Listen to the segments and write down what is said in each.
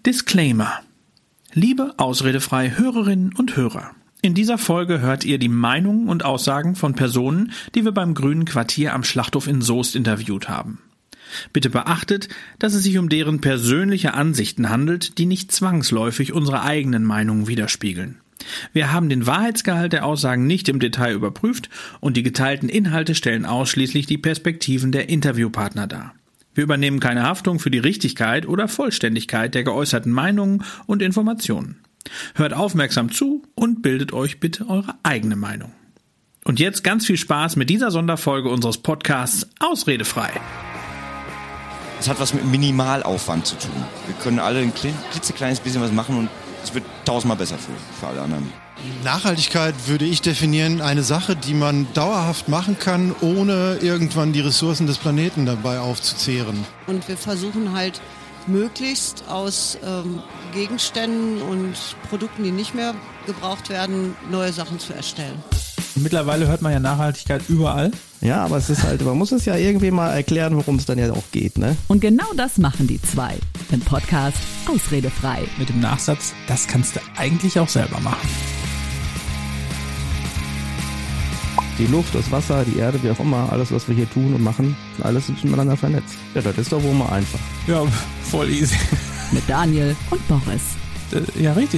Disclaimer. Liebe ausredefrei Hörerinnen und Hörer, in dieser Folge hört ihr die Meinungen und Aussagen von Personen, die wir beim Grünen Quartier am Schlachthof in Soest interviewt haben. Bitte beachtet, dass es sich um deren persönliche Ansichten handelt, die nicht zwangsläufig unsere eigenen Meinungen widerspiegeln. Wir haben den Wahrheitsgehalt der Aussagen nicht im Detail überprüft und die geteilten Inhalte stellen ausschließlich die Perspektiven der Interviewpartner dar. Wir übernehmen keine Haftung für die Richtigkeit oder Vollständigkeit der geäußerten Meinungen und Informationen. Hört aufmerksam zu und bildet euch bitte eure eigene Meinung. Und jetzt ganz viel Spaß mit dieser Sonderfolge unseres Podcasts Ausredefrei. Es hat was mit Minimalaufwand zu tun. Wir können alle ein klitzekleines bisschen was machen und es wird 1000-mal besser für alle anderen. Nachhaltigkeit würde ich definieren, eine Sache, die man dauerhaft machen kann, ohne irgendwann die Ressourcen des Planeten dabei aufzuzehren. Und wir versuchen halt möglichst aus Gegenständen und Produkten, die nicht mehr gebraucht werden, neue Sachen zu erstellen. Mittlerweile hört man ja Nachhaltigkeit überall. Ja, aber es ist halt, man muss es ja irgendwie mal erklären, worum es dann ja auch geht, ne? Und genau das machen die zwei. Im Podcast Ausredefrei. Mit dem Nachsatz, das kannst du eigentlich auch selber machen. Die Luft, das Wasser, die Erde, wie auch immer, alles, was wir hier tun und machen, alles ist miteinander vernetzt. Ja, das ist doch wohl mal einfach. Ja, voll easy. Mit Daniel und Boris. Ja, richtig.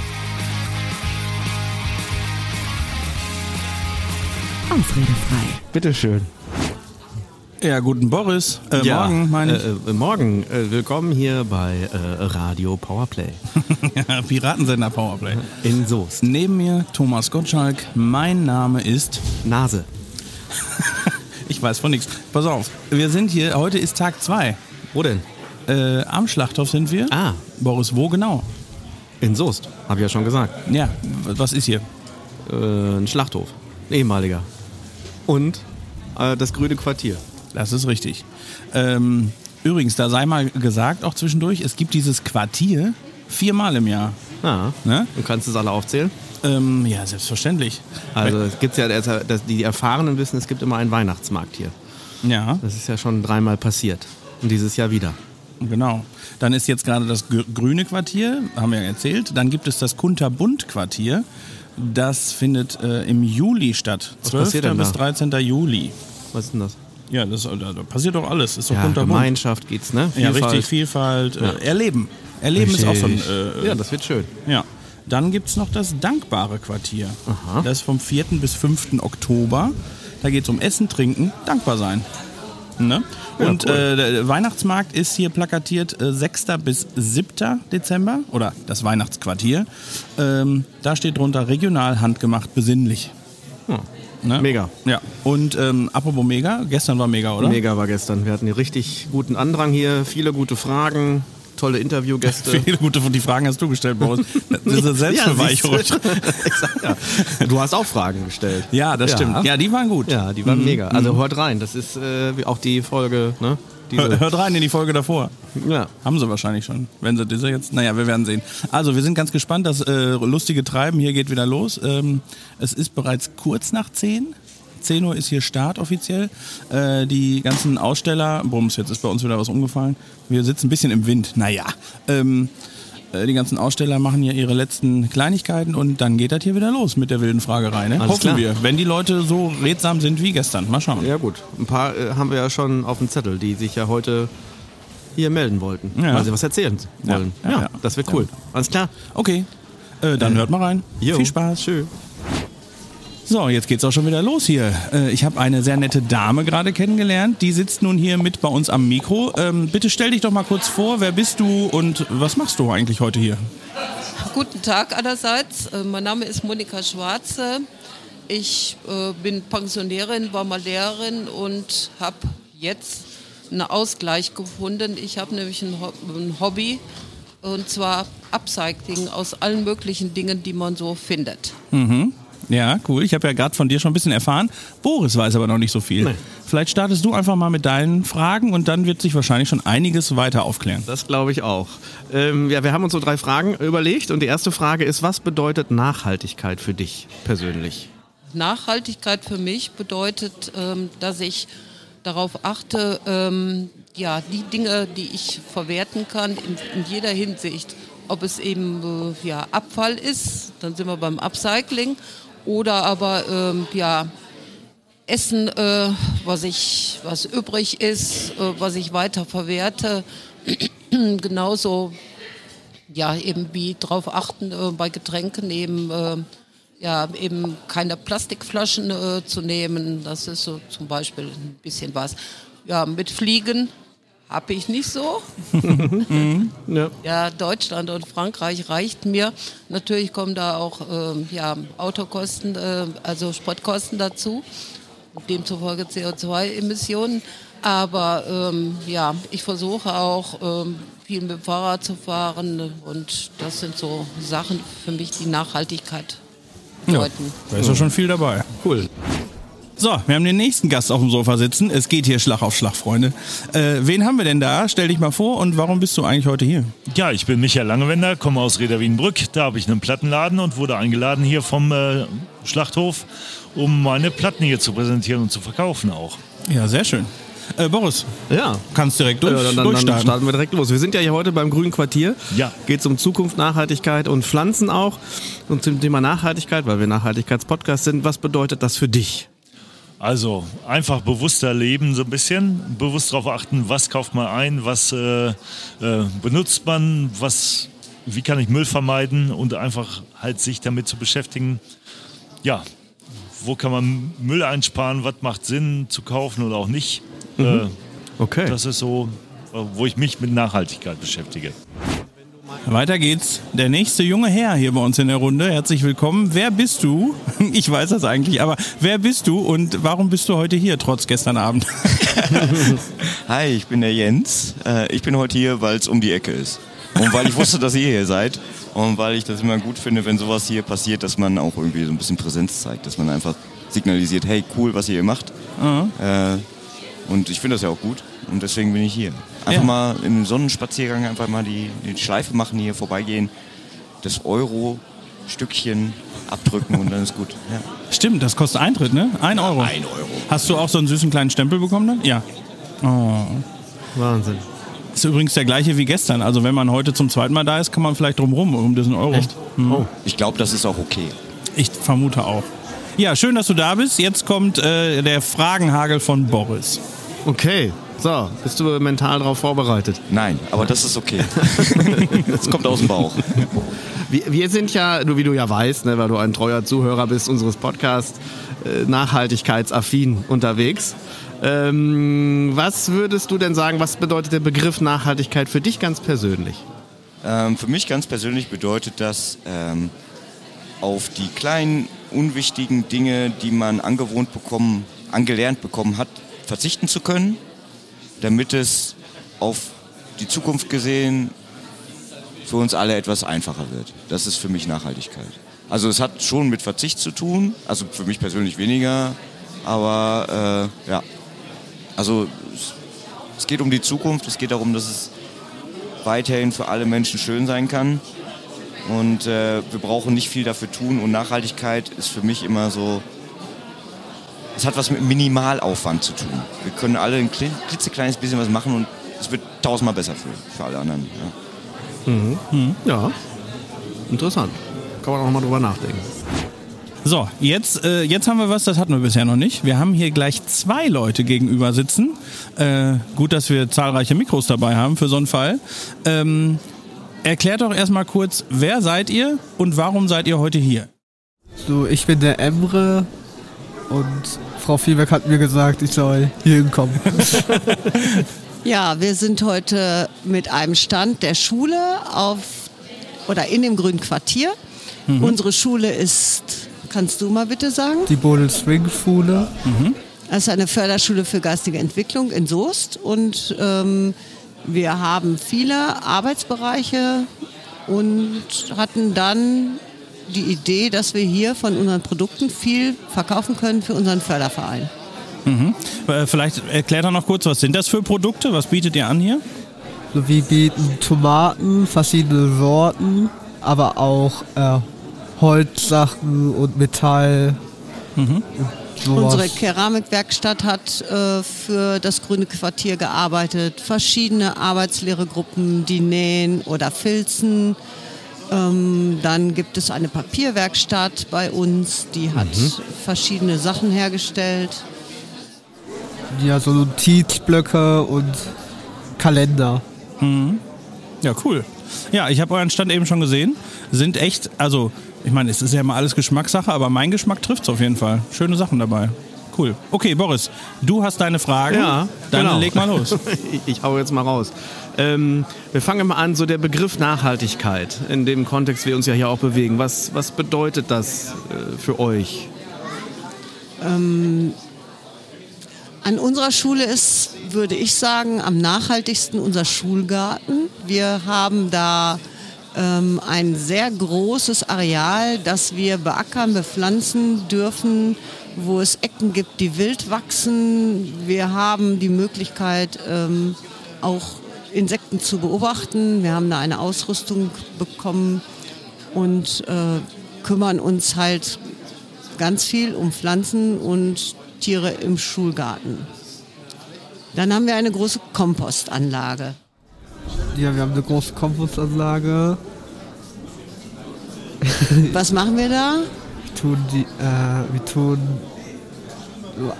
Ausredefrei. Bitteschön. Ja, guten Boris. Morgen, meine ich. Morgen. Willkommen hier bei Radio Powerplay. Ja, Piratensender Powerplay. In Soest. Neben mir Thomas Gottschalk. Mein Name ist... Nase. Ich weiß von nichts. Pass auf, wir sind hier, heute ist Tag 2. Wo denn? Am Schlachthof sind wir. Ah. Boris, wo genau? In Soest, habe ich ja schon gesagt. Ja, was ist hier? Ein Schlachthof. Ein ehemaliger. Und das Grüne Quartier. Das ist richtig. Übrigens, da sei mal gesagt, auch zwischendurch, es gibt dieses Quartier 4-mal im Jahr. Ah, ne? Du kannst es alle aufzählen? Ja, selbstverständlich. Also es gibt ja, die Erfahrenen wissen, es gibt immer einen Weihnachtsmarkt hier. Ja. Das ist ja schon 3-mal passiert. Und dieses Jahr wieder. Genau. Dann ist jetzt gerade das Grüne Quartier, haben wir ja erzählt. Dann gibt es das Kunterbunt-Quartier. Das findet im Juli statt. Was 12. passiert denn bis da? 13. Juli. Was ist denn das? Ja, da passiert doch alles. Ist doch Ja, kunterbunt. Gemeinschaft geht's, ne? Ja, Vielfalt. richtig, Vielfalt. Ja. Erleben. Erleben ist auch so ein... ja, das wird schön. Ja. Dann gibt es noch das Dankbare Quartier. Aha. Das ist vom 4. bis 5. Oktober. Da geht es um Essen, Trinken, dankbar sein. Ne? Ja, und cool. der Weihnachtsmarkt ist hier plakatiert 6. bis 7. Dezember. Oder das Weihnachtsquartier. Da steht drunter regional, handgemacht, besinnlich. Hm. Ne? Mega. Ja. Und apropos Mega, gestern war Mega, oder? Mega war gestern. Wir hatten einen richtig guten Andrang hier, viele gute Fragen, tolle Interviewgäste. Viele gute von die Fragen hast du gestellt, Boris. Das ist eine Selbstbeweihräucherung. Ja, du hast auch Fragen gestellt. Ja, das stimmt. Ja, die waren gut. Ja, die waren mega. Also hört rein, das ist auch die Folge, ne? Hört rein in die Folge davor. Ja. Haben sie wahrscheinlich schon. Wenn sie diese jetzt... Naja, wir werden sehen. Also, wir sind ganz gespannt. Das lustige Treiben hier geht wieder los. Es ist bereits kurz nach 10. 10 Uhr ist hier Start offiziell. Die ganzen Aussteller... Bums, jetzt ist bei uns wieder was umgefallen. Wir sitzen ein bisschen im Wind. Naja. Die ganzen Aussteller machen ja ihre letzten Kleinigkeiten und dann geht das hier wieder los mit der wilden Fragerei. Ne? Hoffen klar. wir. Wenn die Leute so redsam sind wie gestern. Mal schauen. Ja gut, ein paar haben wir ja schon auf dem Zettel, die sich ja heute hier melden wollten, Ja. weil sie was erzählen wollen. Ja. Das wird cool. Alles klar. Okay, dann hört mal rein. Jo. Viel Spaß. Schön. So, jetzt geht's auch schon wieder los hier. Ich habe eine sehr nette Dame gerade kennengelernt. Die sitzt nun hier mit bei uns am Mikro. Bitte stell dich doch mal kurz vor. Wer bist du und was machst du eigentlich heute hier? Guten Tag allerseits. Mein Name ist Monika Schwarze. Ich bin Pensionärin, war mal Lehrerin und habe jetzt einen Ausgleich gefunden. Ich habe nämlich ein Hobby, und zwar Upcycling aus allen möglichen Dingen, die man so findet. Mhm. Ja, cool. Ich habe ja gerade von dir schon ein bisschen erfahren. Boris weiß aber noch nicht so viel. Nee. Vielleicht startest du einfach mal mit deinen Fragen und dann wird sich wahrscheinlich schon einiges weiter aufklären. Das glaube ich auch. Wir haben uns so 3 Fragen überlegt und die erste Frage ist, was bedeutet Nachhaltigkeit für dich persönlich? Nachhaltigkeit für mich bedeutet, dass ich darauf achte, die Dinge, die ich verwerten kann, in jeder Hinsicht, ob es eben Abfall ist, dann sind wir beim Upcycling, oder aber Essen, was übrig ist, was ich weiter verwerte, genauso eben wie darauf achten, bei Getränken eben keine Plastikflaschen zu nehmen. Das ist so zum Beispiel ein bisschen was. Ja, mit Fliegen habe ich nicht so. Ja, Deutschland und Frankreich reicht mir. Natürlich kommen da auch Autokosten, also Spritkosten dazu. Demzufolge CO2-Emissionen. Aber ich versuche auch viel mit dem Fahrrad zu fahren. Und das sind so Sachen für mich, die Nachhaltigkeit bedeuten. Da ist ja schon viel dabei. Cool. So, wir haben den nächsten Gast auf dem Sofa sitzen. Es geht hier Schlag auf Schlag, Freunde. Wen haben wir denn da? Stell dich mal vor und warum bist du eigentlich heute hier? Ja, ich bin Michael Langewender, komme aus Reda Wienbrück. Da habe ich einen Plattenladen und wurde eingeladen hier vom Schlachthof, um meine Platten hier zu präsentieren und zu verkaufen auch. Ja, sehr schön. Boris, kannst direkt durchstarten. Dann starten wir direkt los. Wir sind ja hier heute beim Grünen Quartier. Ja. Geht es um Zukunft, Nachhaltigkeit und Pflanzen auch. Und zum Thema Nachhaltigkeit, weil wir Nachhaltigkeitspodcast sind, was bedeutet das für dich? Also einfach bewusster leben, so ein bisschen. Bewusst darauf achten, was kauft man ein, was benutzt man, wie kann ich Müll vermeiden und einfach halt sich damit zu beschäftigen, ja, wo kann man Müll einsparen, was macht Sinn zu kaufen oder auch nicht. Okay. Das ist so, wo ich mich mit Nachhaltigkeit beschäftige. Weiter geht's. Der nächste junge Herr hier bei uns in der Runde. Herzlich willkommen. Wer bist du? Ich weiß das eigentlich, aber wer bist du und warum bist du heute hier, trotz gestern Abend? Hi, ich bin der Jens. Ich bin heute hier, weil es um die Ecke ist. Und weil ich wusste, dass ihr hier seid. Und weil ich das immer gut finde, wenn sowas hier passiert, dass man auch irgendwie so ein bisschen Präsenz zeigt. Dass man einfach signalisiert, hey, cool, was ihr hier macht. Und ich finde das ja auch gut. Und deswegen bin ich hier. Einfach mal im Sonnenspaziergang einfach mal die Schleife machen, hier vorbeigehen, das Euro-Stückchen abdrücken und dann ist gut. Ja. Stimmt, das kostet Eintritt, ne? 1 Euro. 1 Euro. Hast du auch so einen süßen kleinen Stempel bekommen dann? Ja. Oh. Wahnsinn. Ist übrigens der gleiche wie gestern. Also wenn man heute zum zweiten Mal da ist, kann man vielleicht drumherum um diesen Euro. Echt? Oh. Ich glaube, das ist auch okay. Ich vermute auch. Ja, schön, dass du da bist. Jetzt kommt der Fragenhagel von Boris. Okay. So, bist du mental darauf vorbereitet? Nein, aber das ist okay. Das kommt aus dem Bauch. Wir sind ja, wie du ja weißt, ne, weil du ein treuer Zuhörer bist unseres Podcasts, nachhaltigkeitsaffin unterwegs. Was würdest du denn sagen, was bedeutet der Begriff Nachhaltigkeit für dich ganz persönlich? Für mich ganz persönlich bedeutet das, auf die kleinen, unwichtigen Dinge, die man angelernt bekommen hat, verzichten zu können, damit es auf die Zukunft gesehen für uns alle etwas einfacher wird. Das ist für mich Nachhaltigkeit. Also es hat schon mit Verzicht zu tun, also für mich persönlich weniger, aber also es geht um die Zukunft, es geht darum, dass es weiterhin für alle Menschen schön sein kann und wir brauchen nicht viel dafür tun und Nachhaltigkeit ist für mich immer so, es hat was mit Minimalaufwand zu tun. Wir können alle ein klitzekleines bisschen was machen und es wird 1000-mal besser für alle anderen. Ja. Ja, interessant. Kann man auch mal drüber nachdenken. So, jetzt haben wir was, das hatten wir bisher noch nicht. Wir haben hier gleich 2 Leute gegenüber sitzen. Gut, dass wir zahlreiche Mikros dabei haben für so einen Fall. Erklärt doch erstmal kurz, wer seid ihr und warum seid ihr heute hier? So, ich bin der Emre. Und Frau Viehberg hat mir gesagt, ich soll hier hinkommen. Ja, wir sind heute mit einem Stand der Schule in dem Grünen Quartier. Unsere Schule ist, kannst du mal bitte sagen? Die Bodel-Swing-Schule. Das ist eine Förderschule für geistige Entwicklung in Soest. Und wir haben viele Arbeitsbereiche und hatten dann die Idee, dass wir hier von unseren Produkten viel verkaufen können für unseren Förderverein. Vielleicht erklärt doch noch kurz, was sind das für Produkte? Was bietet ihr an hier? So, wir bieten Tomaten, verschiedene Sorten, aber auch Holzsachen und Metall. sowas. Unsere Keramikwerkstatt hat für das Grüne Quartier gearbeitet. Verschiedene Arbeitslehrergruppen, die nähen oder filzen. Dann gibt es eine Papierwerkstatt bei uns, die hat verschiedene Sachen hergestellt. Ja, so Notizblöcke und Kalender. Ja, cool. Ja, ich habe euren Stand eben schon gesehen. Sind echt, also, ich meine, es ist ja immer alles Geschmackssache, aber mein Geschmack trifft es auf jeden Fall. Schöne Sachen dabei. Cool. Okay, Boris, du hast deine Fragen. Ja, dann genau. leg mal los. Ich hau jetzt mal raus. Wir fangen mal an, so der Begriff Nachhaltigkeit, in dem Kontext wir uns ja hier auch bewegen. Was bedeutet das für euch? An unserer Schule ist, würde ich sagen, am nachhaltigsten unser Schulgarten. Wir haben da ein sehr großes Areal, das wir beackern, bepflanzen dürfen, wo es Ecken gibt, die wild wachsen. Wir haben die Möglichkeit, auch Insekten zu beobachten. Wir haben da eine Ausrüstung bekommen und kümmern uns halt ganz viel um Pflanzen und Tiere im Schulgarten. Dann haben wir eine große Kompostanlage. Ja, wir haben eine große Kompostanlage. Was machen wir da? Wir tun so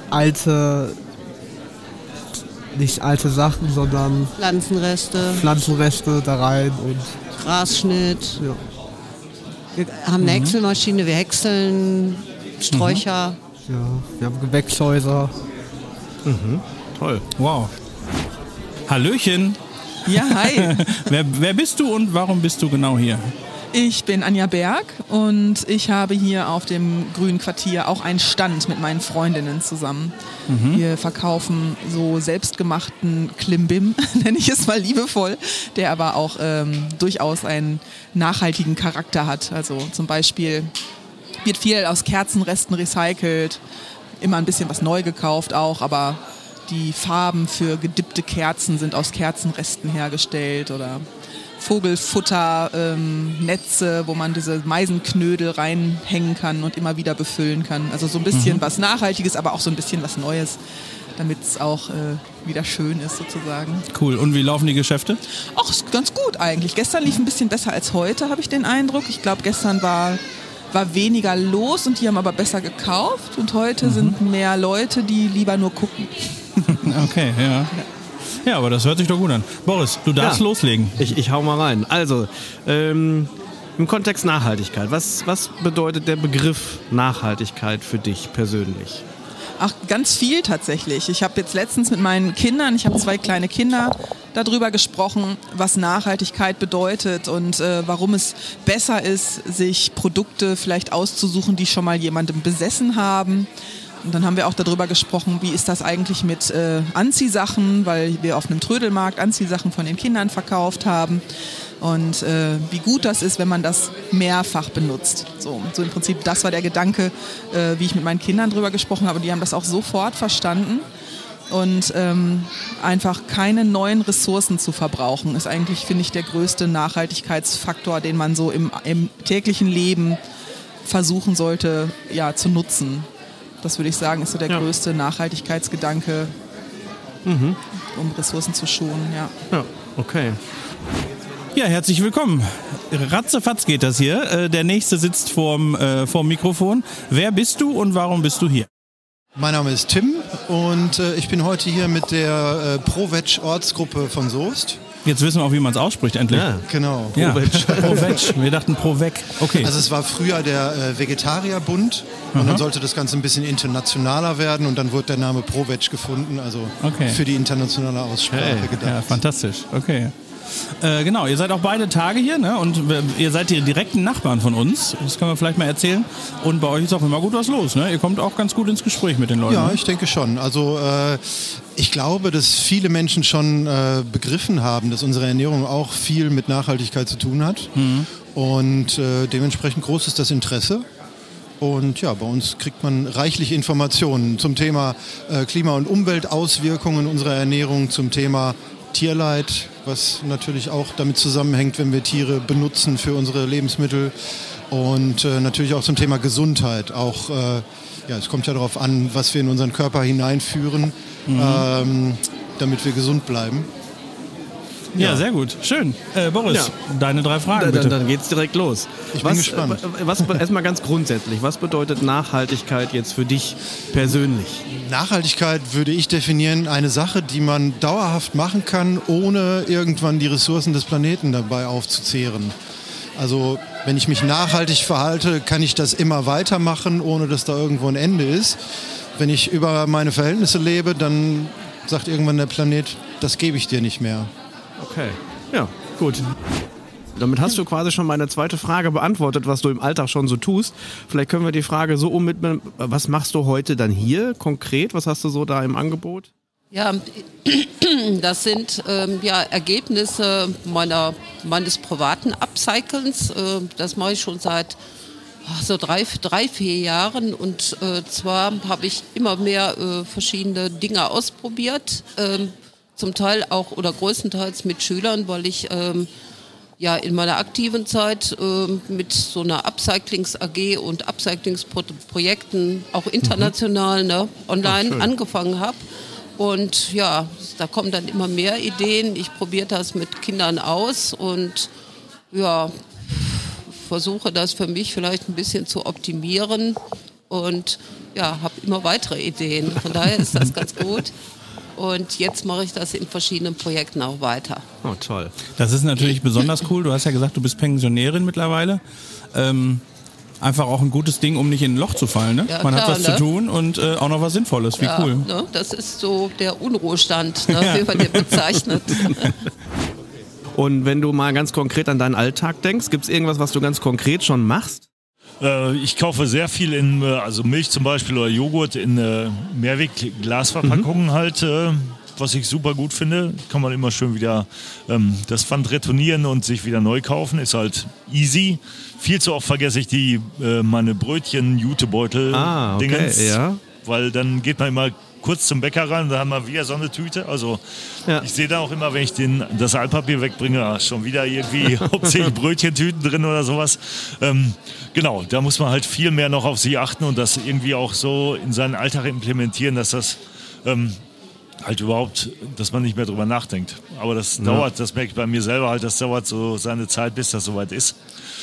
nicht alte Sachen, sondern Pflanzenreste da rein und Grasschnitt. Ja. Wir haben eine Häckselmaschine, wir häckseln Sträucher. Ja, wir haben Gewächshäuser. Toll. Wow. Hallöchen. Ja, hi. Wer bist du und warum bist du genau hier? Ich bin Anja Berg und ich habe hier auf dem Grünen Quartier auch einen Stand mit meinen Freundinnen zusammen. Wir verkaufen so selbstgemachten Klimbim, nenne ich es mal liebevoll, der aber auch durchaus einen nachhaltigen Charakter hat. Also zum Beispiel wird viel aus Kerzenresten recycelt, immer ein bisschen was neu gekauft auch, aber die Farben für gedippte Kerzen sind aus Kerzenresten hergestellt oder Vogelfutter, Netze, wo man diese Meisenknödel reinhängen kann und immer wieder befüllen kann. Also so ein bisschen was Nachhaltiges, aber auch so ein bisschen was Neues, damit es auch wieder schön ist sozusagen. Cool. Und wie laufen die Geschäfte? Ach, ist ganz gut eigentlich. Gestern lief ein bisschen besser als heute, habe ich den Eindruck. Ich glaube, gestern war weniger los und die haben aber besser gekauft. Und heute sind mehr Leute, die lieber nur gucken. Okay, ja. Ja, aber das hört sich doch gut an. Boris, du darfst loslegen. Ich hau mal rein. Also, im Kontext Nachhaltigkeit, was bedeutet der Begriff Nachhaltigkeit für dich persönlich? Ach, ganz viel tatsächlich. Ich habe jetzt letztens mit meinen Kindern, ich habe 2 kleine Kinder, darüber gesprochen, was Nachhaltigkeit bedeutet und warum es besser ist, sich Produkte vielleicht auszusuchen, die schon mal jemandem besessen haben. Und dann haben wir auch darüber gesprochen, wie ist das eigentlich mit Anziehsachen, weil wir auf einem Trödelmarkt Anziehsachen von den Kindern verkauft haben. Und wie gut das ist, wenn man das mehrfach benutzt. So im Prinzip, das war der Gedanke, wie ich mit meinen Kindern drüber gesprochen habe. Die haben das auch sofort verstanden. Und einfach keine neuen Ressourcen zu verbrauchen, ist eigentlich, finde ich, der größte Nachhaltigkeitsfaktor, den man so im täglichen Leben versuchen sollte, ja, zu nutzen. Das würde ich sagen, ist so der größte Nachhaltigkeitsgedanke, um Ressourcen zu schonen. Ja, okay. Ja, herzlich willkommen. Ratzefatz geht das hier. Der Nächste sitzt vorm Mikrofon. Wer bist du und warum bist du hier? Mein Name ist Tim und ich bin heute hier mit der Pro-Veg-Ortsgruppe von Soest. Jetzt wissen wir auch, wie man es ausspricht, endlich. Ja, genau. Pro-Veg. Wir dachten Pro-Veg. Okay. Also es war früher der Vegetarierbund und dann sollte das Ganze ein bisschen internationaler werden und dann wurde der Name Pro-Veg gefunden, also für die internationale Aussprache gedacht. Ja, fantastisch. Okay. Genau, ihr seid auch beide Tage hier, ne? Und ihr seid die direkten Nachbarn von uns. Das können wir vielleicht mal erzählen. Und bei euch ist auch immer gut was los, ne? Ihr kommt auch ganz gut ins Gespräch mit den Leuten. Ja, ich denke schon. Also ich glaube, dass viele Menschen schon begriffen haben, dass unsere Ernährung auch viel mit Nachhaltigkeit zu tun hat. Und dementsprechend groß ist das Interesse. Und ja, bei uns kriegt man reichlich Informationen zum Thema Klima- und Umweltauswirkungen unserer Ernährung, zum Thema Tierleid, was natürlich auch damit zusammenhängt, wenn wir Tiere benutzen für unsere Lebensmittel und natürlich auch zum Thema Gesundheit, auch es kommt ja darauf an, was wir in unseren Körper hineinführen, damit wir gesund bleiben. Ja, sehr gut. Schön. Boris, deine 3 Fragen bitte. Dann geht's direkt los. Ich bin gespannt. Erstmal ganz grundsätzlich, was bedeutet Nachhaltigkeit jetzt für dich persönlich? Nachhaltigkeit würde ich definieren, eine Sache, die man dauerhaft machen kann, ohne irgendwann die Ressourcen des Planeten dabei aufzuzehren. Also wenn ich mich nachhaltig verhalte, kann ich das immer weitermachen, ohne dass da irgendwo ein Ende ist. Wenn ich über meine Verhältnisse lebe, dann sagt irgendwann der Planet, das gebe ich dir nicht mehr. Okay, ja, gut. Damit hast du quasi schon meine zweite Frage beantwortet, was du im Alltag schon so tust. Vielleicht können wir die Frage so umwidmen, was machst du heute dann hier konkret? Was hast du so da im Angebot? Ja, das sind Ergebnisse meines privaten Upcyclens. Das mache ich schon seit so 3-4 Jahren und zwar habe ich immer mehr verschiedene Dinge ausprobiert. Zum Teil auch oder größtenteils mit Schülern, weil ich in meiner aktiven Zeit mit so einer Upcyclings-AG und Upcyclingsprojekten auch international online angefangen habe. Und ja, da kommen dann immer mehr Ideen. Ich probiere das mit Kindern aus und ja, versuche das für mich vielleicht ein bisschen zu optimieren und ja, habe immer weitere Ideen. Von daher ist das ganz gut. Und jetzt mache ich das in verschiedenen Projekten auch weiter. Oh, toll. Das ist natürlich besonders cool. Du hast ja gesagt, du bist Pensionärin mittlerweile. Einfach auch ein gutes Ding, um nicht in ein Loch zu fallen. Ne? Ja, Man klar, hat was zu tun und auch noch was Sinnvolles. Wie cool. Ne? Das ist so der Unruhestand, wie man den bezeichnet. Und wenn du mal ganz konkret an deinen Alltag denkst, gibt es irgendwas, was du ganz konkret schon machst? Ich kaufe sehr viel also Milch zum Beispiel oder Joghurt in Mehrweg-Glasverpackungen halt, was ich super gut finde. Kann man immer schön wieder das Pfand retournieren und sich wieder neu kaufen. Ist halt easy. Viel zu oft vergesse ich meine Brötchen-Jutebeutel-Dingens. Okay, ja. Weil dann geht man immer kurz zum Bäcker rein und da haben wir wieder so eine Tüte. Also ich sehe da auch immer, wenn ich das Altpapier wegbringe, schon wieder irgendwie hauptsächlich Brötchentüten drin oder sowas. Genau, da muss man halt viel mehr noch auf sich achten und das irgendwie auch so in seinen Alltag implementieren, dass das halt überhaupt, dass man nicht mehr drüber nachdenkt. Aber das dauert, das merke ich bei mir selber halt, das dauert so seine Zeit, bis das soweit ist.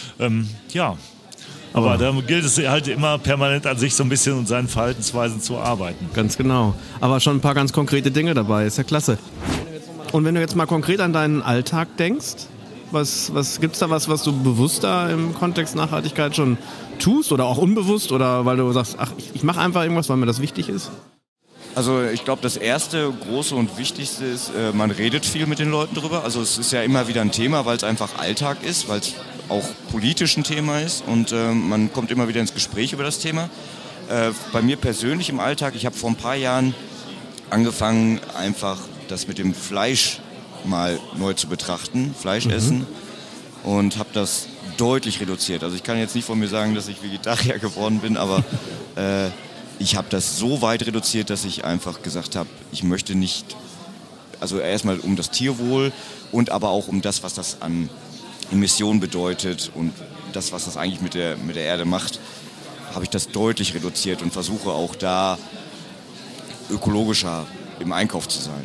Aber da gilt es halt immer permanent an sich so ein bisschen und seinen Verhaltensweisen zu arbeiten. Ganz genau. Aber schon ein paar ganz konkrete Dinge dabei. Ist ja klasse. Und wenn du jetzt mal konkret an deinen Alltag denkst, was gibt's da was du bewusster im Kontext Nachhaltigkeit schon tust oder auch unbewusst oder weil du sagst, ich mache einfach irgendwas, weil mir das wichtig ist? Also ich glaube, das erste große und wichtigste ist, man redet viel mit den Leuten drüber. Also es ist ja immer wieder ein Thema, weil es einfach Alltag ist, weil es auch politisch ein Thema ist und man kommt immer wieder ins Gespräch über das Thema. Bei mir persönlich im Alltag, ich habe vor ein paar Jahren angefangen, einfach das mit dem Fleisch mal neu zu betrachten, Fleischessen, und habe das deutlich reduziert. Also ich kann jetzt nicht von mir sagen, dass ich Vegetarier geworden bin, aber ich habe das so weit reduziert, dass ich einfach gesagt habe, ich möchte nicht, also erstmal um das Tierwohl und aber auch um das, was das an Emissionen bedeutet und das, was das eigentlich mit der Erde macht, habe ich das deutlich reduziert und versuche auch da ökologischer im Einkauf zu sein.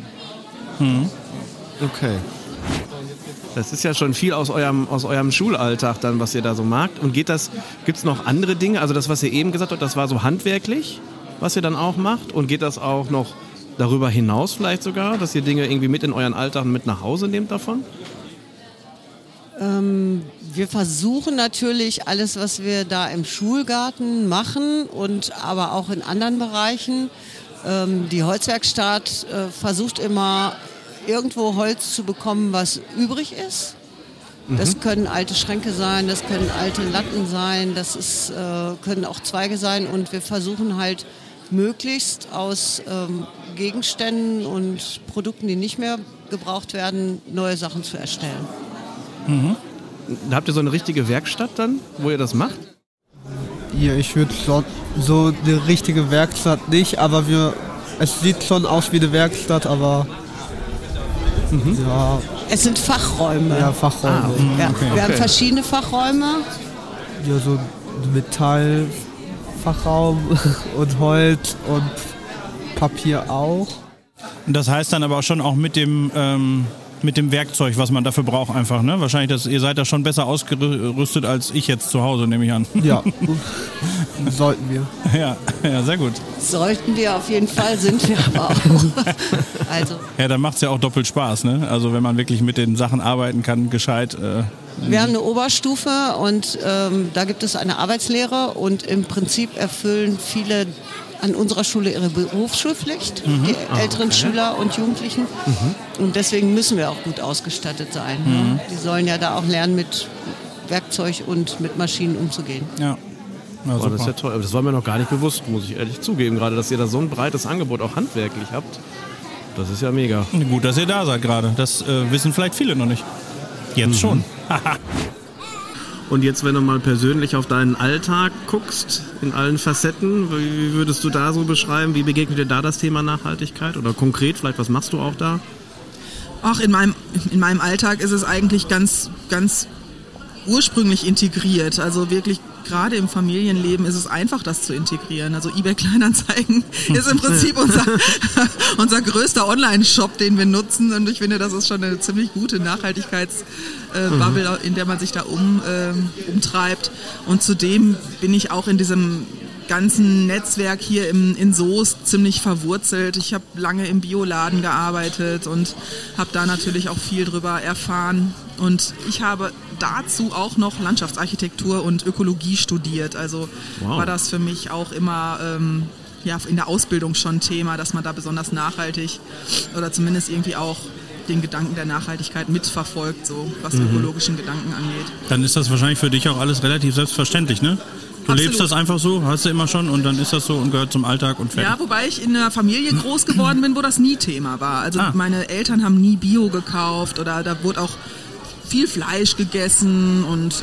Okay. Das ist ja schon viel aus eurem Schulalltag dann, was ihr da so macht. Und gibt's noch andere Dinge? Also das, was ihr eben gesagt habt, das war so handwerklich, was ihr dann auch macht. Und geht das auch noch darüber hinaus vielleicht sogar, dass ihr Dinge irgendwie mit in euren Alltag mit nach Hause nehmt davon? Wir versuchen natürlich alles, was wir da im Schulgarten machen und aber auch in anderen Bereichen. Die Holzwerkstatt versucht immer irgendwo Holz zu bekommen, was übrig ist. Das können alte Schränke sein, das können alte Latten sein, können auch Zweige sein und wir versuchen halt möglichst aus Gegenständen und Produkten, die nicht mehr gebraucht werden, neue Sachen zu erstellen. Habt ihr so eine richtige Werkstatt dann, wo ihr das macht? Ja, ich würde so eine richtige Werkstatt nicht, aber es sieht schon aus wie eine Werkstatt, aber ja. Es sind Fachräume. Ja, Fachräume. Ja. Okay. Wir haben verschiedene Fachräume. Ja, so Metall, Mehrfachraum und Holz und Papier auch. Das heißt dann aber schon auch mit dem Werkzeug, was man dafür braucht einfach, ne? Wahrscheinlich, ihr seid da schon besser ausgerüstet als ich jetzt zu Hause, nehme ich an. Ja, sollten wir. Ja, sehr gut. Sollten wir auf jeden Fall, sind wir aber auch. Also. Ja, dann macht es ja auch doppelt Spaß, ne? Also wenn man wirklich mit den Sachen arbeiten kann, gescheit. Wir haben eine Oberstufe und da gibt es eine Arbeitslehre und im Prinzip erfüllen viele an unserer Schule ihre Berufsschulpflicht, die älteren Schüler und Jugendlichen. Und deswegen müssen wir auch gut ausgestattet sein. Ne? Die sollen ja da auch lernen, mit Werkzeug und mit Maschinen umzugehen. Ja. Das ist ja toll. Aber das war mir noch gar nicht bewusst, muss ich ehrlich zugeben. Gerade, dass ihr da so ein breites Angebot auch handwerklich habt. Das ist ja mega. Gut, dass ihr da seid gerade. Das wissen vielleicht viele noch nicht. Jetzt schon. Und jetzt, wenn du mal persönlich auf deinen Alltag guckst, in allen Facetten, wie würdest du da so beschreiben? Wie begegnet dir da das Thema Nachhaltigkeit? Oder konkret, vielleicht, was machst du auch da? Ach, in meinem Alltag ist es eigentlich ganz, ganz ursprünglich integriert. Also wirklich gerade im Familienleben ist es einfach, das zu integrieren. Also eBay Kleinanzeigen ist im Prinzip unser größter Online-Shop, den wir nutzen. Und ich finde, das ist schon eine ziemlich gute Nachhaltigkeitsbubble, in der man sich da umtreibt. Und zudem bin ich auch in diesem ganzen Netzwerk hier in Soest ziemlich verwurzelt. Ich habe lange im Bioladen gearbeitet und habe da natürlich auch viel drüber erfahren. Und ich habe dazu auch noch Landschaftsarchitektur und Ökologie studiert. Also war das für mich auch immer in der Ausbildung schon Thema, dass man da besonders nachhaltig oder zumindest irgendwie auch den Gedanken der Nachhaltigkeit mitverfolgt, so was ökologischen Gedanken angeht. Dann ist das wahrscheinlich für dich auch alles relativ selbstverständlich, ne? Du lebst das einfach so, hast du immer schon und dann ist das so und gehört zum Alltag und fertig. Ja, wobei ich in einer Familie groß geworden bin, wo das nie Thema war. Also meine Eltern haben nie Bio gekauft oder da wurde auch viel Fleisch gegessen und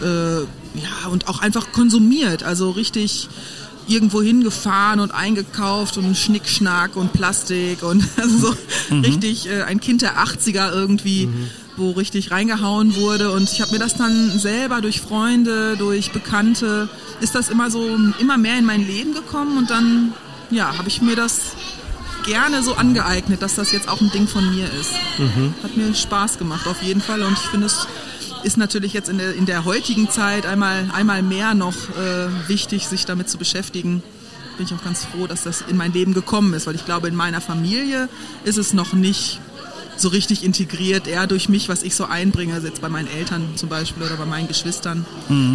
und auch einfach konsumiert. Also richtig irgendwo hingefahren und eingekauft und Schnickschnack und Plastik und also so richtig ein Kind der 80er irgendwie, wo richtig reingehauen wurde. Und ich habe mir das dann selber durch Freunde, durch Bekannte, ist das immer mehr in mein Leben gekommen und dann habe ich mir das gerne so angeeignet, dass das jetzt auch ein Ding von mir ist. Hat mir Spaß gemacht auf jeden Fall und ich finde, es ist natürlich jetzt in der heutigen Zeit einmal mehr noch wichtig, sich damit zu beschäftigen. Bin ich auch ganz froh, dass das in mein Leben gekommen ist, weil ich glaube, in meiner Familie ist es noch nicht so richtig integriert, eher durch mich, was ich so einbringe, also jetzt bei meinen Eltern zum Beispiel oder bei meinen Geschwistern.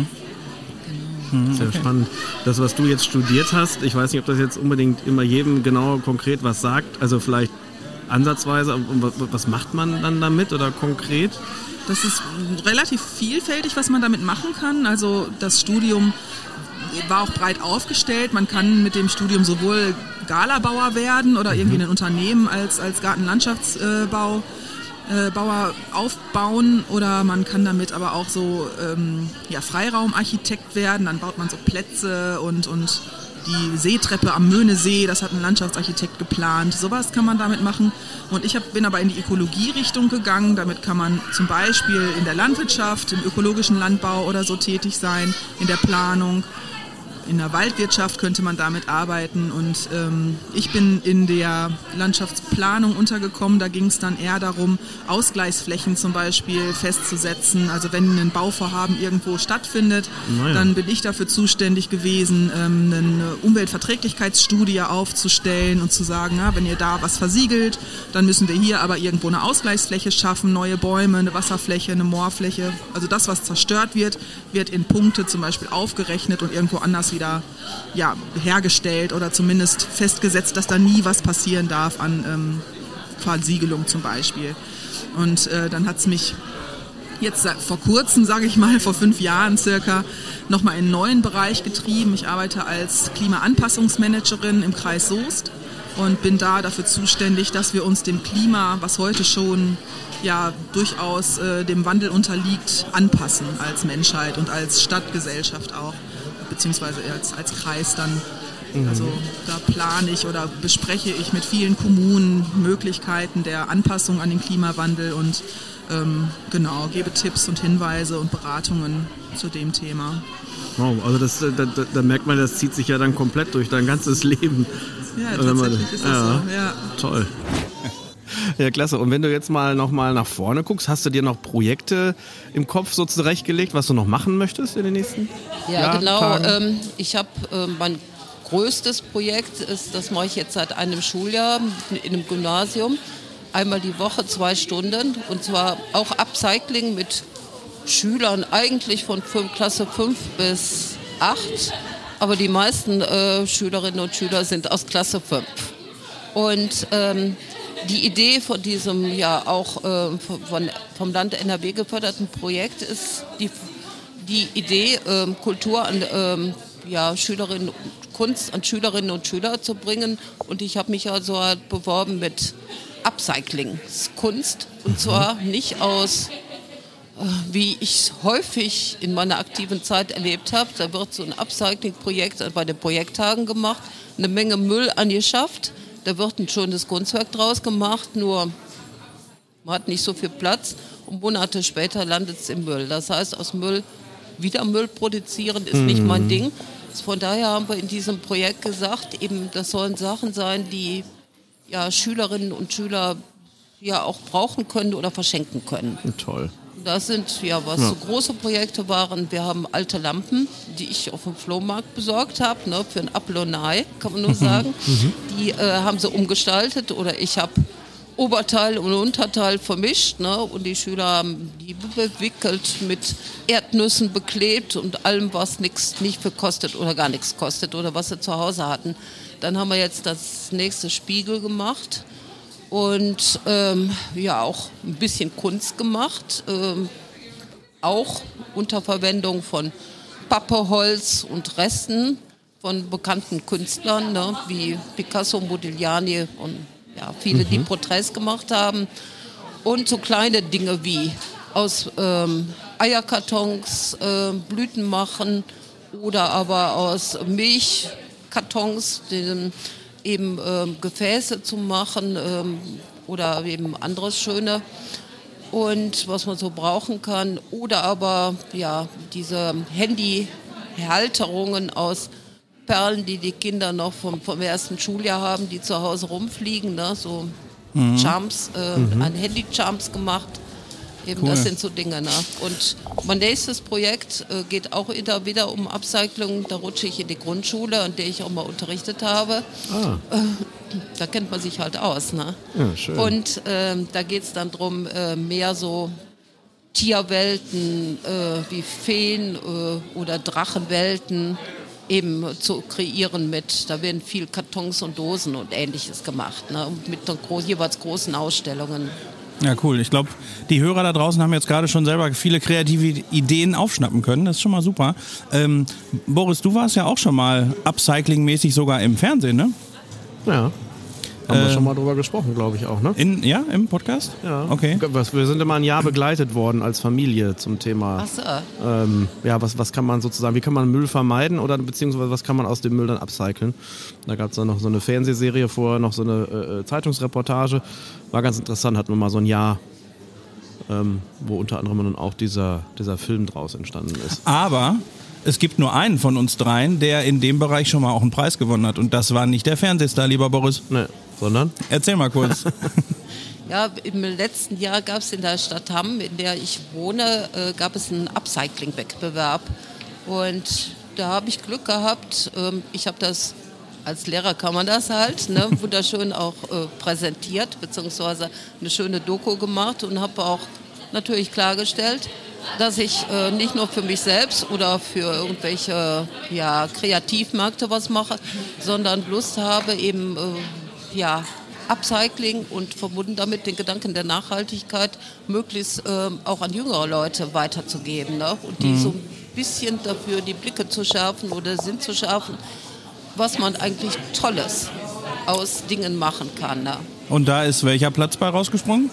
Sehr spannend. Das, was du jetzt studiert hast, ich weiß nicht, ob das jetzt unbedingt immer jedem genau konkret was sagt, also vielleicht ansatzweise, was macht man dann damit oder konkret? Das ist relativ vielfältig, was man damit machen kann. Also das Studium war auch breit aufgestellt. Man kann mit dem Studium sowohl Galabauer werden oder irgendwie ein Unternehmen als Gartenlandschaftsbauer aufbauen oder man kann damit aber auch so Freiraumarchitekt werden. Dann baut man so Plätze und die Seetreppe am Möhnesee, das hat ein Landschaftsarchitekt geplant. Sowas kann man damit machen. Und ich bin aber in die Ökologie-Richtung gegangen. Damit kann man zum Beispiel in der Landwirtschaft, im ökologischen Landbau oder so tätig sein, in der Planung. In der Waldwirtschaft könnte man damit arbeiten und ich bin in der Landschaftsplanung untergekommen. Da ging es dann eher darum, Ausgleichsflächen zum Beispiel festzusetzen. Also wenn ein Bauvorhaben irgendwo stattfindet, dann bin ich dafür zuständig gewesen, eine Umweltverträglichkeitsstudie aufzustellen und zu sagen, wenn ihr da was versiegelt, dann müssen wir hier aber irgendwo eine Ausgleichsfläche schaffen, neue Bäume, eine Wasserfläche, eine Moorfläche. Also das, was zerstört wird, wird in Punkte zum Beispiel aufgerechnet und irgendwo anders wieder hergestellt oder zumindest festgesetzt, dass da nie was passieren darf an Versiegelung zum Beispiel. Und dann hat es mich jetzt vor kurzem, sage ich mal, vor 5 Jahren circa, nochmal in einen neuen Bereich getrieben. Ich arbeite als Klimaanpassungsmanagerin im Kreis Soest und bin da dafür zuständig, dass wir uns dem Klima, was heute schon durchaus dem Wandel unterliegt, anpassen als Menschheit und als Stadtgesellschaft auch. Beziehungsweise als Kreis dann. Also da plane ich oder bespreche ich mit vielen Kommunen Möglichkeiten der Anpassung an den Klimawandel und gebe Tipps und Hinweise und Beratungen zu dem Thema. Wow, also da merkt man, das zieht sich ja dann komplett durch dein ganzes Leben. Ja, tatsächlich ist das so. Ja. Toll. Ja, klasse. Und wenn du jetzt nochmal nach vorne guckst, hast du dir noch Projekte im Kopf so zurechtgelegt, was du noch machen möchtest in den nächsten Jahren? Ja, genau. Ich habe mein größtes Projekt das mache ich jetzt seit einem Schuljahr in einem Gymnasium. Einmal die Woche 2 Stunden und zwar auch Upcycling mit Schülern eigentlich von Klasse 5 bis 8. Aber die meisten Schülerinnen und Schüler sind aus Klasse 5. Und die Idee von diesem ja auch vom Land NRW geförderten Projekt ist die Idee, Kultur an Kunst an Schülerinnen und Schüler zu bringen. Und ich habe mich also beworben mit Upcycling-Kunst. Und zwar nicht aus, wie ich es häufig in meiner aktiven Zeit erlebt habe, da wird so ein Upcycling-Projekt bei den Projekttagen gemacht, eine Menge Müll angeschafft. Da wird ein schönes Kunstwerk draus gemacht, nur man hat nicht so viel Platz und Monate später landet es im Müll. Das heißt, aus Müll wieder Müll produzieren ist nicht mein Ding. Von daher haben wir in diesem Projekt gesagt, eben das sollen Sachen sein, die ja Schülerinnen und Schüler ja auch brauchen können oder verschenken können. Toll. Das sind so große Projekte waren. Wir haben alte Lampen, die ich auf dem Flohmarkt besorgt habe, ne, für ein Apfel und ein Ei, kann man nur sagen. Die haben sie umgestaltet oder ich habe Oberteil und Unterteil vermischt, ne, und die Schüler haben die bewickelt, mit Erdnüssen beklebt und allem, was nichts nicht viel kostet oder gar nichts kostet oder was sie zu Hause hatten. Dann haben wir jetzt das nächste Spiegel gemacht. Und auch ein bisschen Kunst gemacht, auch unter Verwendung von Pappe, Holz und Resten von bekannten Künstlern, ne, wie Picasso, Modigliani und viele, die Porträts gemacht haben. Und so kleine Dinge wie aus Eierkartons Blüten machen oder aber aus Milchkartons, eben Gefäße zu machen oder eben anderes Schöne und was man so brauchen kann oder aber diese Handyhalterungen aus Perlen, die die Kinder noch vom ersten Schuljahr haben, die zu Hause rumfliegen, ne? So Charms, ein Handy-Charms gemacht. Eben, cool. Das sind so Dinge. Ne? Und mein nächstes Projekt geht auch wieder um Upcycling. Da rutsche ich in die Grundschule, an der ich auch mal unterrichtet habe. Da kennt man sich halt aus. Ne? Ja, schön. Und da geht es dann darum, mehr so Tierwelten wie Feen oder Drachenwelten eben zu kreieren da werden viel Kartons und Dosen und Ähnliches gemacht. Ne? Mit jeweils großen Ausstellungen. Ja, cool. Ich glaube, die Hörer da draußen haben jetzt gerade schon selber viele kreative Ideen aufschnappen können. Das ist schon mal super. Boris, du warst ja auch schon mal upcycling-mäßig sogar im Fernsehen, ne? Ja. Haben wir schon mal drüber gesprochen, glaube ich auch, ne? Im Podcast? Ja. Okay. Wir sind immer ein Jahr begleitet worden als Familie zum Thema. Ach so. Was kann man sozusagen, wie kann man Müll vermeiden oder beziehungsweise was kann man aus dem Müll dann upcyclen? Da gab es dann noch so eine Fernsehserie vorher, noch so eine Zeitungsreportage. War ganz interessant, hatten wir mal so ein Jahr, wo unter anderem dann auch dieser Film draus entstanden ist. Aber es gibt nur einen von uns dreien, der in dem Bereich schon mal auch einen Preis gewonnen hat. Und das war nicht der Fernsehstar, lieber Boris. Nee, sondern? Erzähl mal kurz. Ja, im letzten Jahr gab es in der Stadt Hamm, in der ich wohne, gab es einen Upcycling-Wettbewerb. Und da habe ich Glück gehabt. Ich habe das, als Lehrer kann man das halt, ne, wunderschön auch präsentiert, beziehungsweise eine schöne Doku gemacht und habe auch natürlich klargestellt, dass ich nicht nur für mich selbst oder für irgendwelche Kreativmärkte was mache, sondern Lust habe, eben Upcycling und verbunden damit den Gedanken der Nachhaltigkeit möglichst auch an jüngere Leute weiterzugeben, ne? Und die so ein bisschen dafür die Blicke zu schärfen oder Sinn zu schärfen, was man eigentlich Tolles aus Dingen machen kann. Ne? Und da ist welcher Platz bei rausgesprungen?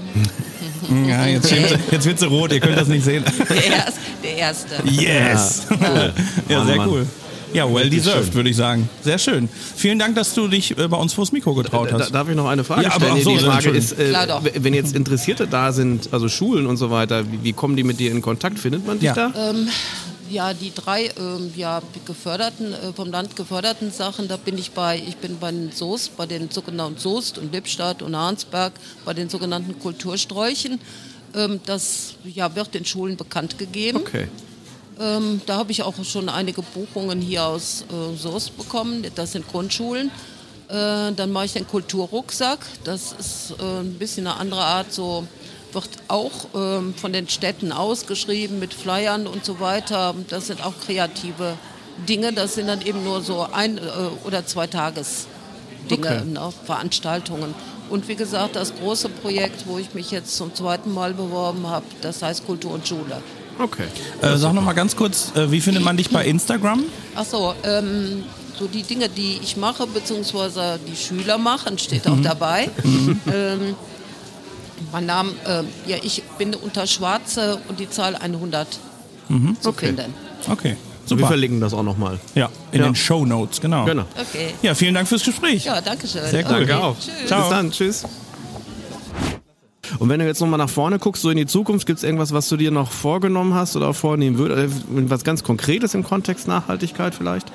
Ja, jetzt wird sie rot, ihr könnt das nicht sehen. Der erste. Yes! Ja, cool. Ja, sehr cool. Ja, well deserved, würde ich sagen. Sehr schön. Vielen Dank, dass du dich bei uns vors Mikro getraut hast. Darf ich noch eine Frage stellen? Die Frage ist, wenn jetzt Interessierte da sind, also Schulen und so weiter, wie kommen die mit dir in Kontakt? Findet man dich da? Ja, die 3 die geförderten, vom Land geförderten Sachen, da bin ich bei den Soest, bei den sogenannten Soest und Lippstadt und Arnsberg, bei den sogenannten Kultursträuchen. Das wird den Schulen bekannt gegeben. Okay. Da habe ich auch schon einige Buchungen hier aus Soest bekommen, das sind Grundschulen. Dann mache ich den Kulturrucksack, das ist ein bisschen eine andere Art, so wird auch von den Städten ausgeschrieben mit Flyern und so weiter. Das sind auch kreative Dinge, das sind dann eben nur so 1 oder 2 Tagesdinge, ne, Veranstaltungen. Und wie gesagt, das große Projekt, wo ich mich jetzt zum 2. Mal beworben habe, das heißt Kultur und Schule. Okay. Sag noch mal ganz kurz, wie findet man dich bei Instagram? Ach so, so die Dinge, die ich mache, beziehungsweise die Schüler machen, steht auch dabei. Mein Name, ich bin unter Schwarze und die Zahl 100 zu finden. Okay, super. Wir verlinken das auch nochmal. Ja, in den Shownotes, genau. Okay. Ja, vielen Dank fürs Gespräch. Ja, danke schön. Sehr cool. Danke auch. Tschüss. Bis dann, tschüss. Und wenn du jetzt nochmal nach vorne guckst, so in die Zukunft, gibt es irgendwas, was du dir noch vorgenommen hast oder vornehmen würdest? Was ganz Konkretes im Kontext Nachhaltigkeit vielleicht?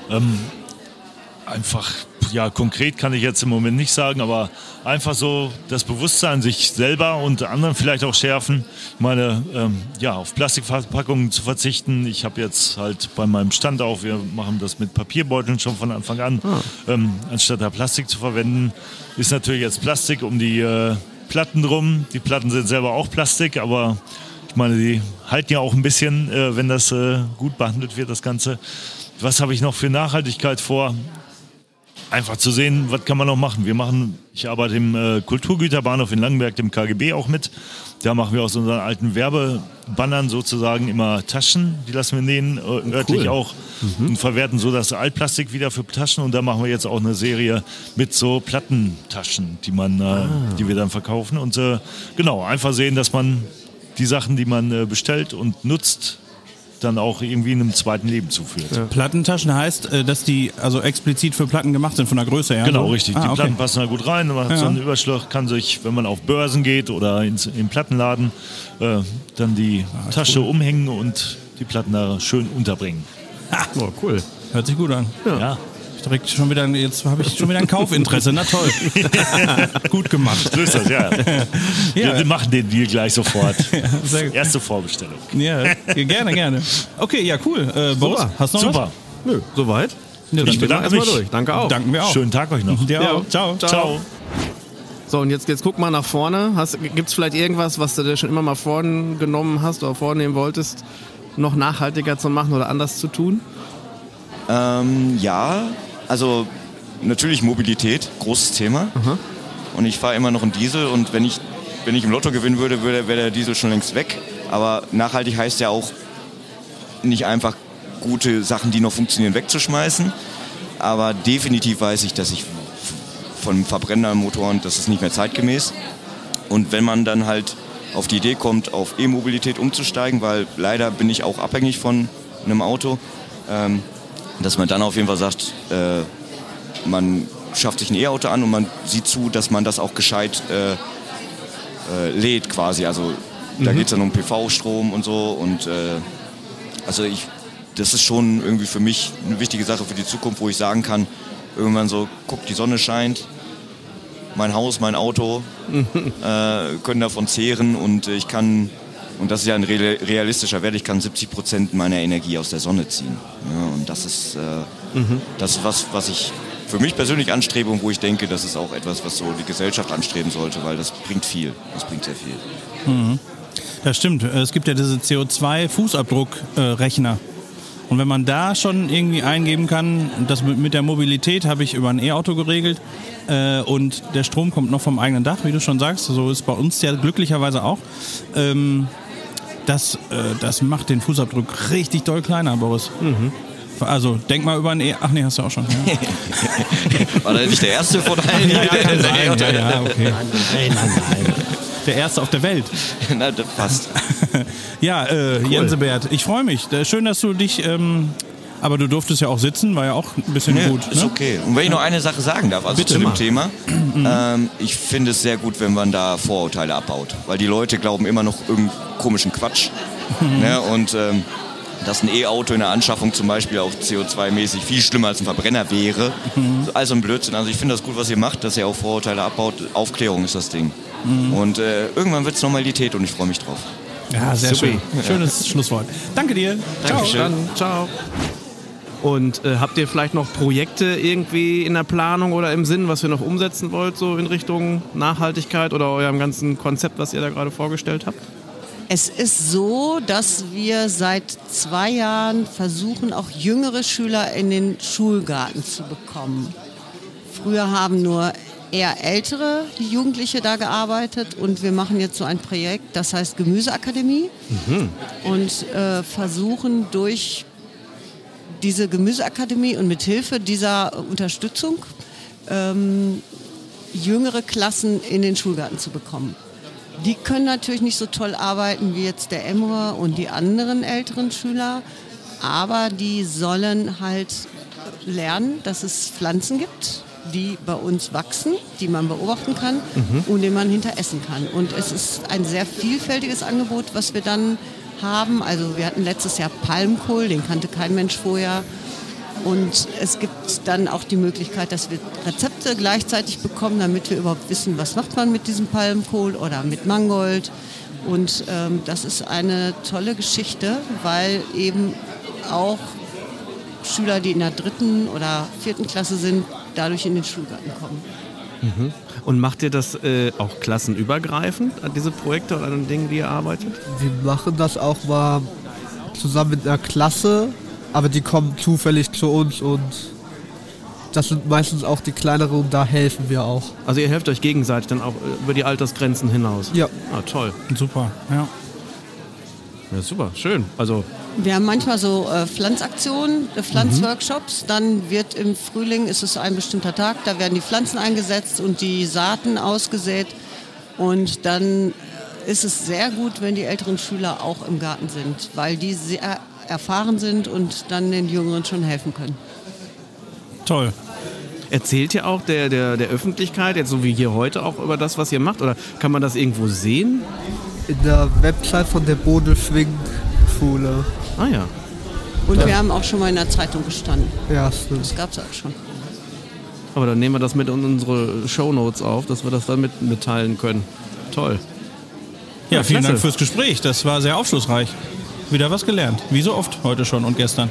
Einfach, konkret kann ich jetzt im Moment nicht sagen, aber einfach so das Bewusstsein, sich selber und anderen vielleicht auch schärfen. Ich meine, auf Plastikverpackungen zu verzichten. Ich habe jetzt halt bei meinem Stand auch, wir machen das mit Papierbeuteln schon von Anfang an. Anstatt da Plastik zu verwenden, ist natürlich jetzt Plastik um die Platten drum. Die Platten sind selber auch Plastik, aber ich meine, die halten ja auch ein bisschen, wenn das gut behandelt wird, das Ganze. Was habe ich noch für Nachhaltigkeit vor? Einfach zu sehen, was kann man noch machen. Ich arbeite im Kulturgüterbahnhof in Langenberg, dem KGB auch mit. Da machen wir aus unseren alten Werbebannern sozusagen immer Taschen. Die lassen wir nähen, örtlich auch. Und verwerten so das Altplastik wieder für Taschen. Und da machen wir jetzt auch eine Serie mit so Plattentaschen, die wir dann verkaufen. Und einfach sehen, dass man die Sachen, die man bestellt und nutzt, dann auch irgendwie einem zweiten Leben zuführt. Ja. Plattentaschen heißt, dass die also explizit für Platten gemacht sind von der Größe her? Genau, richtig. Die Platten passen da gut rein. Man hat so einen Überschlag, kann sich, wenn man auf Börsen geht oder in den Plattenladen, dann die Tasche umhängen und die Platten da schön unterbringen. Cool. Hört sich gut an. Ja. Jetzt habe ich schon wieder ein Kaufinteresse. Na toll. Gut gemacht. So ist das, ja. Wir machen den Deal gleich sofort. Erste Vorbestellung. Ja, gerne. Okay, ja, cool. Boris, hast du noch was? Nö, soweit. Ja, ich bedanke mich. Durch. Danke auch. Danken wir auch. Schönen Tag euch noch. Ja. Ciao. So, und jetzt guck mal nach vorne. Gibt es vielleicht irgendwas, was du dir schon immer mal vorgenommen hast oder vornehmen wolltest, noch nachhaltiger zu machen oder anders zu tun? Also natürlich Mobilität, großes Thema. Und ich fahre immer noch einen Diesel und wenn ich im Lotto gewinnen würde, wäre der Diesel schon längst weg. Aber nachhaltig heißt ja auch nicht einfach gute Sachen, die noch funktionieren, wegzuschmeißen. Aber definitiv weiß ich, dass ich von Verbrennermotoren, das ist nicht mehr zeitgemäß. Und wenn man dann halt auf die Idee kommt, auf E-Mobilität umzusteigen, weil leider bin ich auch abhängig von einem Auto, dass man dann auf jeden Fall sagt, man schafft sich ein E-Auto an und man sieht zu, dass man das auch gescheit lädt quasi. Also da geht es dann um PV-Strom und so. Und das ist schon irgendwie für mich eine wichtige Sache für die Zukunft, wo ich sagen kann, irgendwann so, guck, die Sonne scheint, mein Haus, mein Auto können davon zehren und ich kann, und das ist ja ein realistischer Wert, ich kann 70% meiner Energie aus der Sonne ziehen. Ja, und das ist was ich für mich persönlich anstrebe und wo ich denke, das ist auch etwas, was so die Gesellschaft anstreben sollte, weil das bringt viel. Das bringt sehr viel. Das stimmt. Es gibt ja diese CO2-Fußabdruckrechner. Und wenn man da schon irgendwie eingeben kann, das mit der Mobilität habe ich über ein E-Auto geregelt und der Strom kommt noch vom eigenen Dach, wie du schon sagst, so ist bei uns ja glücklicherweise auch. Das macht den Fußabdruck richtig doll kleiner, Boris. Also denk mal über ein Ach nee, hast du auch schon. Ja. War das nicht der erste von allen? Ja, okay. Nein. Der erste auf der Welt. Na, das passt. Ja, cool. Jensebert, ich freue mich. Schön, dass du dich... aber du durftest ja auch sitzen, war ja auch ein bisschen gut. Ist okay. Und wenn ich noch eine Sache sagen darf, also Bitte zu dem mal. Thema. Ich finde es sehr gut, wenn man da Vorurteile abbaut. Weil die Leute glauben immer noch irgendeinen komischen Quatsch. Ne? Und dass ein E-Auto in der Anschaffung zum Beispiel auch CO2-mäßig viel schlimmer als ein Verbrenner wäre. Also ein Blödsinn. Also ich finde das gut, was ihr macht, dass ihr auch Vorurteile abbaut. Aufklärung ist das Ding. Und irgendwann wird es Normalität und ich freue mich drauf. Ja, sehr schön. Schönes Schlusswort. Danke dir. Dankeschön. Ciao. Und habt ihr vielleicht noch Projekte irgendwie in der Planung oder im Sinn, was ihr noch umsetzen wollt, so in Richtung Nachhaltigkeit oder eurem ganzen Konzept, was ihr da gerade vorgestellt habt? Es ist so, dass wir seit 2 Jahren versuchen, auch jüngere Schüler in den Schulgarten zu bekommen. Früher haben nur eher ältere Jugendliche da gearbeitet und wir machen jetzt so ein Projekt, das heißt Gemüseakademie und versuchen durch diese Gemüseakademie und mit Hilfe dieser Unterstützung jüngere Klassen in den Schulgarten zu bekommen. Die können natürlich nicht so toll arbeiten wie jetzt der Emre und die anderen älteren Schüler, aber die sollen halt lernen, dass es Pflanzen gibt, die bei uns wachsen, die man beobachten kann und die man hinter essen kann. Und es ist ein sehr vielfältiges Angebot, was wir dann haben. Also wir hatten letztes Jahr Palmkohl, den kannte kein Mensch vorher. Und es gibt dann auch die Möglichkeit, dass wir Rezepte gleichzeitig bekommen, damit wir überhaupt wissen, was macht man mit diesem Palmkohl oder mit Mangold. Und das ist eine tolle Geschichte, weil eben auch Schüler, die in der 3. oder 4. Klasse sind, dadurch in den Schulgarten kommen. Und macht ihr das auch klassenübergreifend, an diese Projekte oder an Dingen, die ihr arbeitet? Wir machen das auch mal zusammen mit einer Klasse, aber die kommen zufällig zu uns und das sind meistens auch die kleineren und da helfen wir auch. Also ihr helft euch gegenseitig dann auch über die Altersgrenzen hinaus? Ja. Ah, toll. Super, ja. Ja, super, schön. Also wir haben manchmal so Pflanzaktionen, Pflanzworkshops. Dann wird im Frühling, ist es ein bestimmter Tag, da werden die Pflanzen eingesetzt und die Saaten ausgesät. Und dann ist es sehr gut, wenn die älteren Schüler auch im Garten sind, weil die sehr erfahren sind und dann den Jüngeren schon helfen können. Toll. erzählt ihr auch der Öffentlichkeit, jetzt so wie hier heute, auch über das, was ihr macht? Oder kann man das irgendwo sehen? In der Website von der Bodelschwing-Schule. Ah ja. Und wir haben auch schon mal in der Zeitung gestanden. Ja, stimmt. Das gab es auch schon. Aber dann nehmen wir das mit in unsere Shownotes auf, dass wir das dann mitteilen können. Toll. Ja, vielen klasse. Dank fürs Gespräch. Das war sehr aufschlussreich. Wieder was gelernt. Wie so oft heute schon und gestern.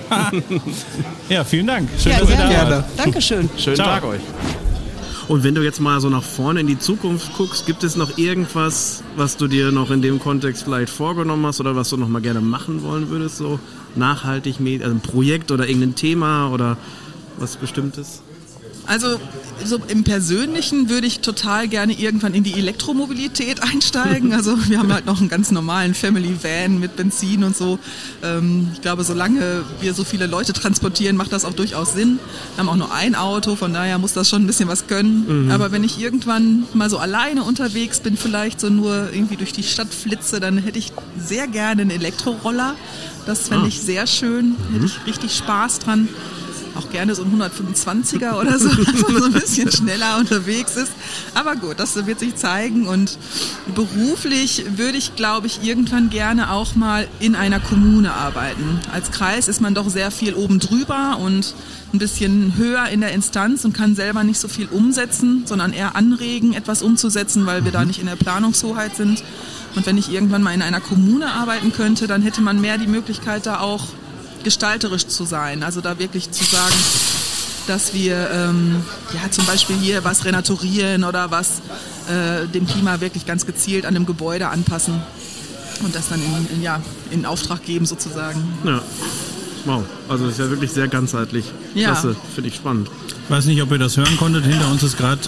Ja, vielen Dank. Schön, dass ihr da wart. Dankeschön. Schönen Ciao. Tag euch. Und wenn du jetzt mal so nach vorne in die Zukunft guckst, gibt es noch irgendwas, was du dir noch in dem Kontext vielleicht vorgenommen hast oder was du noch mal gerne machen wollen würdest? So nachhaltig, also ein Projekt oder irgendein Thema oder was Bestimmtes? Also so im Persönlichen würde ich total gerne irgendwann in die Elektromobilität einsteigen. Also wir haben halt noch einen ganz normalen Family Van mit Benzin und so. Ich glaube, solange wir so viele Leute transportieren, macht das auch durchaus Sinn. Wir haben auch nur ein Auto, von daher muss das schon ein bisschen was können. Mhm. Aber wenn ich irgendwann mal so alleine unterwegs bin, vielleicht so nur irgendwie durch die Stadt flitze, dann hätte ich sehr gerne einen Elektroroller. Das fände ich sehr schön, hätte ich richtig Spaß dran. Auch gerne so ein 125er oder so, dass man so ein bisschen schneller unterwegs ist. Aber gut, das wird sich zeigen. Und beruflich würde ich, glaube ich, irgendwann gerne auch mal in einer Kommune arbeiten. Als Kreis ist man doch sehr viel oben drüber und ein bisschen höher in der Instanz und kann selber nicht so viel umsetzen, sondern eher anregen, etwas umzusetzen, weil wir da nicht in der Planungshoheit sind. Und wenn ich irgendwann mal in einer Kommune arbeiten könnte, dann hätte man mehr die Möglichkeit, da auch gestalterisch zu sein, also da wirklich zu sagen, dass wir zum Beispiel hier was renaturieren oder was dem Klima wirklich ganz gezielt an dem Gebäude anpassen und das dann in Auftrag geben sozusagen. Ja, wow, also das ist ja wirklich sehr ganzheitlich. Ja. Klasse, finde ich spannend. Ich weiß nicht, ob ihr das hören konntet, hinter uns ist gerade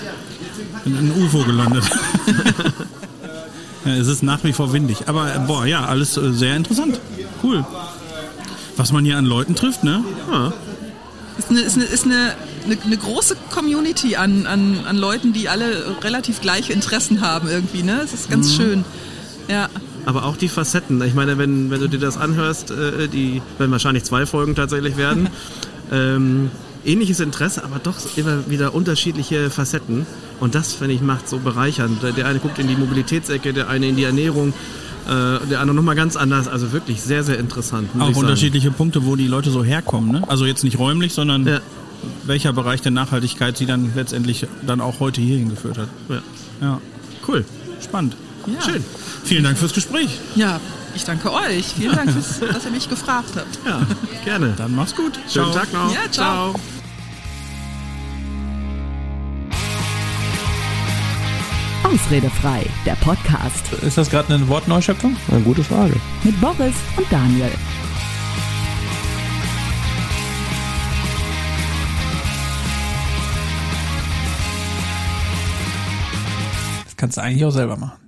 ein UFO gelandet. Ja, es ist nach wie vor windig, aber alles sehr interessant, cool. Was man hier an Leuten trifft, ne? Ja. Ist eine große Community an Leuten, die alle relativ gleiche Interessen haben irgendwie, ne? Es ist ganz schön. Ja. Aber auch die Facetten. Ich meine, wenn du dir das anhörst, die werden wahrscheinlich 2 Folgen tatsächlich werden. Ähnliches Interesse, aber doch immer wieder unterschiedliche Facetten. Und das, finde ich, macht so bereichernd. Der eine guckt in die Mobilitätsecke, der eine in die Ernährung. der andere nochmal ganz anders. Also wirklich sehr, sehr interessant. Auch unterschiedliche Punkte, wo die Leute so herkommen. Ne? Also jetzt nicht räumlich, sondern welcher Bereich der Nachhaltigkeit sie dann letztendlich dann auch heute hierhin geführt hat. Ja. Cool. Spannend. Ja. Schön. Vielen Dank fürs Gespräch. Ja, ich danke euch. Vielen Dank, dass ihr mich gefragt habt. Ja, gerne. Dann mach's gut. Schönen Tag noch. Ja, ciao. Ausredefrei, der Podcast. Ist das gerade eine Wortneuschöpfung? Eine gute Frage. Mit Boris und Daniel. Das kannst du eigentlich auch selber machen.